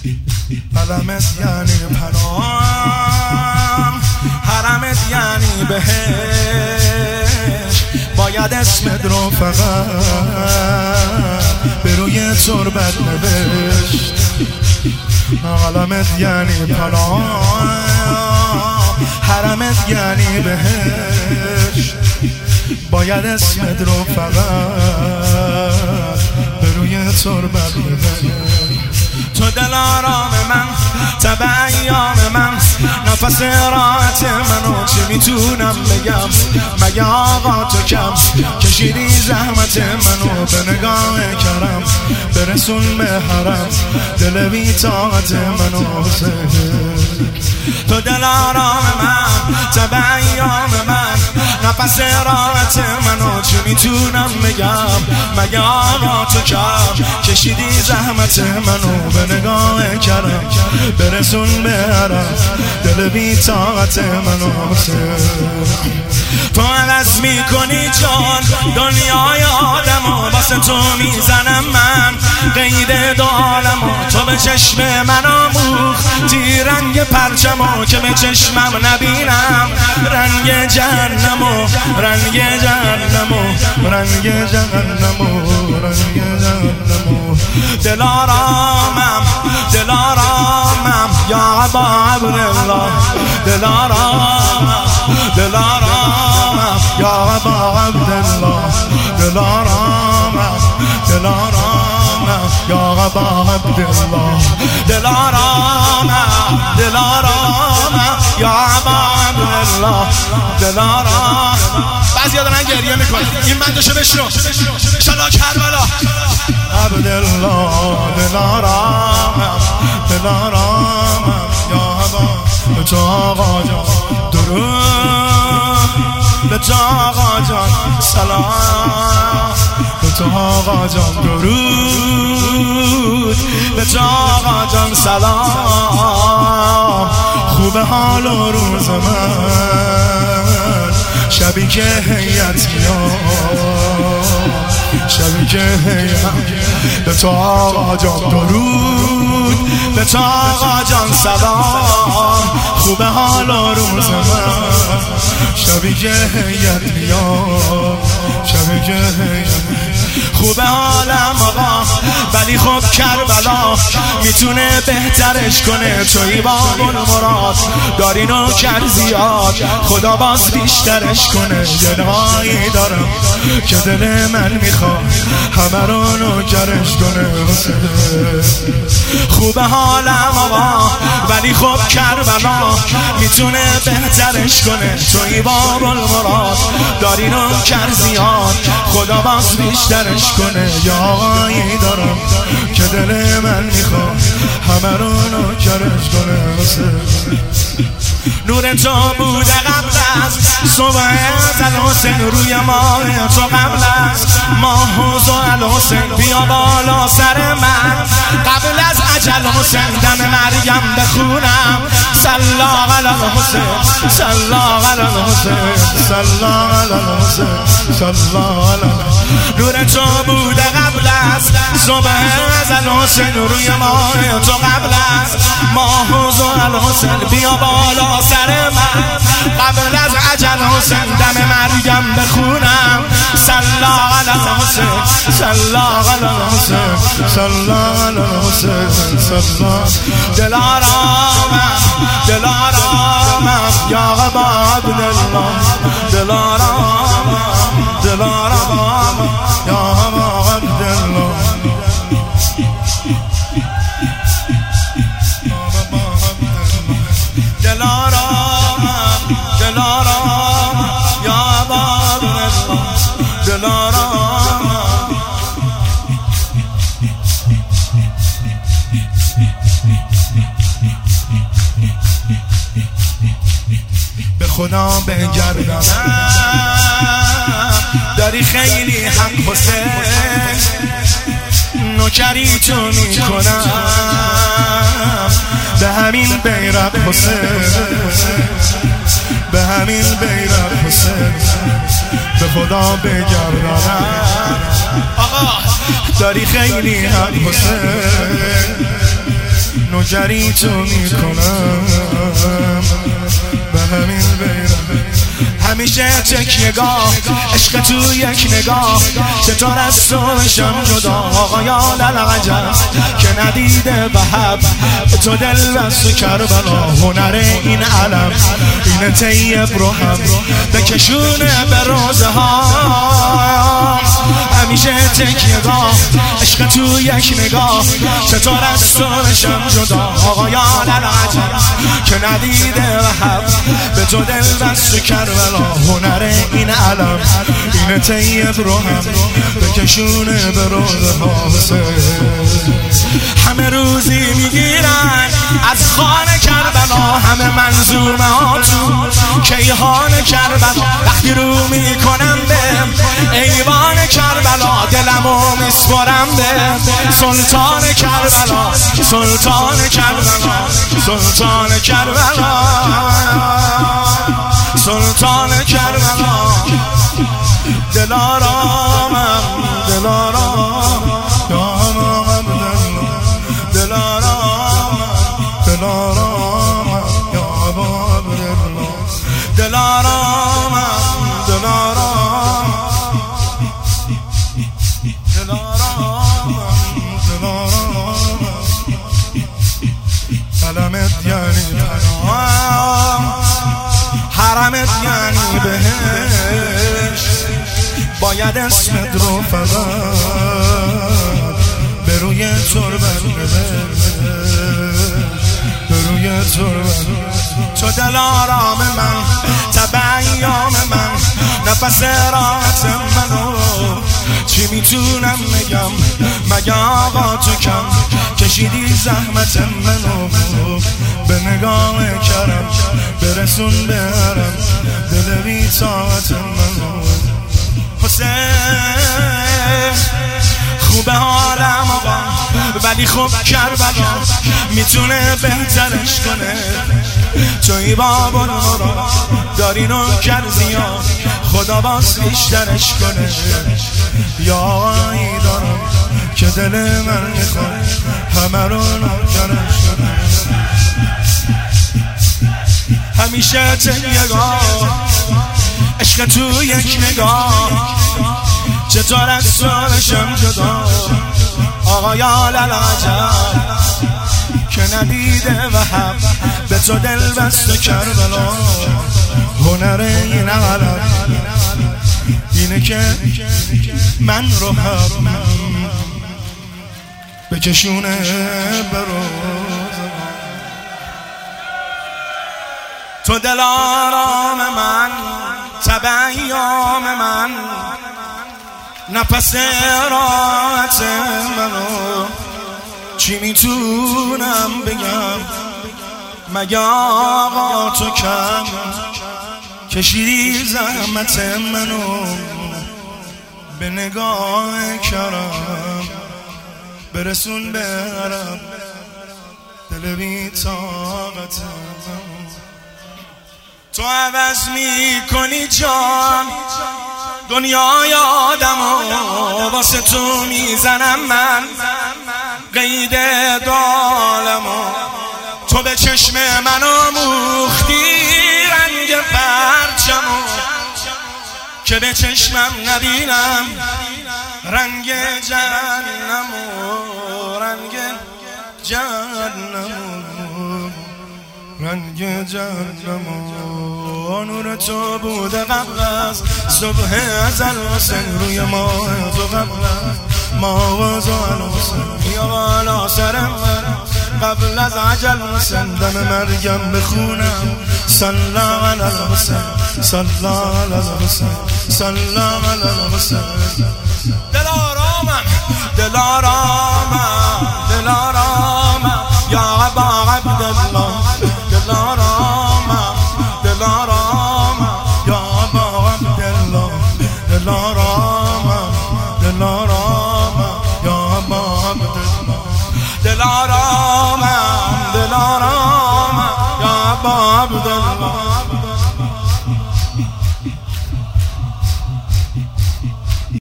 علمت یعنی پناه، حرمت یعنی بهش، باید اسمت رو فقط به روی تربت نوشت. علمت یعنی پناه، حرمت یعنی بهش، باید اسمت رو فقط به روی تربت نوشت. تو دل آرام من، تب ایام من، نفس راحت منو چه میتونم بگم؟ مگه آقا تو کم کشیدی زحمت منو به نگاه کرم، برسون به حرم دل بی طاقت منو سهر. تو دل آرام من، تب ایام من، نفس راحت منو چه میتونم بگم؟ مگه آقا تو کم کشیدی زحمت منو به نگاه کرم، برسون به حرم دل بی طاقت منو سر. تو عوض میکنی جان دنیای آدمو، واسه تو میزنم من قید دو عالمو. تو به چشم من آموختی رنگ پرچمو که به چشمم نبینم رنگ جهنمو، رنگ جهنمو، رنگ جهنمو، رنگ جهنمو. دل آرامم، دل آرامم یا ابا عبدالله، دل آرامم، دل آرامم یا ابا عبدالله، دل آرامم، دل آرامم یا ابا عبدالله، دل آرامم، دل آرامم یا ابا عبدالله، دل آرامم. بعضیا دارن گریه میکنن، این بندشو بشنو انشالله کربلا. عبدالله دل آرامم، دل آرامم یا ابا. به تو آقا جان درود، به تو آقا جان سلام، به تو آقا جان درود، به تو آقا جان سلام. خوب حال و روز من شبی که هیئت میاد، شبی که هیئت. به تو آقا جان درود، به تو آقا جان سلام. خوب حال و روز من شبی که هیئت میاد، شبی که هیئت. خوب حالم آقا ولی خب کربلا میتونه بهترش کنه. توی باب المراد داری نوکر زیاد، خدا باز بیشترش کنه. یه نهایی دارم که دل من میخواد همه رو نوکرش کنه. خوب حالم آقا ولی خب کربلا میتونه بهترش کنه. توی باب المراد داری نوکر زیاد، خدا باز بیشترش کنه. یا آقایی دارم که دل من میخواد همه رو نوکرش کنه. نور تو بوده قبل از صبح ازل حسین، روی ماه تو قبل از ماه و زحل حسین. بیا بالا سر من قبل از اجل حسین، دم مریم بخونم صلا علی الحسین، صلا علی الحسین، صلا علی الحسین، صلا علی. نور تو بوده قبل از صبح ازل حسین، روی ماه تو قبل از ماه و زحل حسین. بیا بالا سر من قبل از اجل حسین، دم مریم بخونم صلا علی الحسین، صلا علی الحسین، صلا علی الحسین، صلا. دل آرامم، دل آرامم یا ابا عبدالله، دل آرامم، دل آرامم یا ابا عبدالله. دل آرامم، دل آرامم یا ابا عبدالله، دل آرامم. به خدا بگردم داری خیلی حق حسین، نوکری تو میکنم به همین بیرق حسین، به همین بیرق حسین. به خدا بگردم آقا داری خیلی حق حسین، گری تو میکنم به همین بیرم همیشه تکیه‌گاه عشق تو یک نگاه چطور از تو بشم جدا آقایان العجب که ندیده به حب تو دل بست و کربلا هنر این علم این طیب رو هم بکشونه به روزه ها همیشه تکیه‌گاه عشق تو یک نگاه چطور از تو بشم جدا آقایان العجب که ندیده به حب به تو دل بست و کربلا هنر این علم این طیب رو هم بکشونه به روزه ها همه روزی میگیرن از خانه کربلا همه منظومه ها تو کیهان کربلا وقتی رو میکنم به ایوان کربلا دلمو میسپرم به سلطان کربلا سلطان کربلا سلطان کربلا سلطان کربلا دلارامم دلارام یا عبدالله دلارام دلارام یا عبدالله دلارام دلارام دلارام دلارام علمت یعنی حرمت یعنی بهش باید اسمت رو فقط به روی تربت ببرش به روی تربت تو دل آرام من تب ایام من نفس راحت منو چی میتونم بگم مگه آقا تو کم کشیدی زحمت منو به نگاه کرم برسون به حرم دل بی طاقت منو حسین خوبه حالم آقا ولی خب کربلا میتونه بهترش کنه توی بابا نورا داری نوکر زیاد خدا باز بیشترش کنه یا آقایی دارم که دل من میخواد همه رو نوکرش کنه همیشه تکیه‌گاه عشق تو یک نگاه چطور از تو بشم جدا آقایان العجب که ندیده و حب به تو دل بست و کربلا هنر این علم اینه که من رو هم بکشونه به روز تو دل آرام من تب ایام من نفس راحت منو چی میتونم بگم مگه آقا تو کم کشیدی زحمت منو به نگاه کرم برسون به حرم دل بی طاقت تو عوض میکنی جان دنیای آدمو واسه تو میزنم من قید دالمو تو به چشم منو موختی رنگ پرچمو که به چشمم نبینم رنگ جهنمو رنگ جهنمو رنگ جهنمو نور تو بوده قبل از صبح ازل حسین روی ماه تو قبل از ماه حسین یا بالا سر من قبل از عجل حسین دم مرگم بخونم صلی علی الحسین صلی علی الحسین صلی علی الحسین دلارامم دلارامم دلارامم یا ابا عبدالله دلارامم دلارامم یا ابا عبدالله دلارامم دلارامم یا ابا عبدالله دلارامم دلارامم یا ابا عبدالله